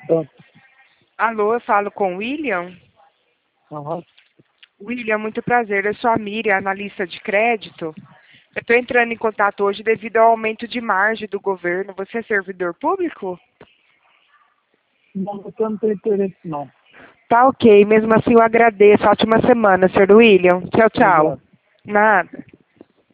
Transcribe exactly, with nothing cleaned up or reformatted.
Tá. Alô, eu falo com o William? Aham. William, muito prazer. Eu sou a Miriam, analista de crédito. Eu estou entrando em contato hoje devido ao aumento de margem do governo. Você é servidor público? Não, eu não tenho interesse, não. Tá ok. Mesmo assim, eu agradeço. Ótima semana, senhor William. Tchau, tchau. Obrigado. Nada.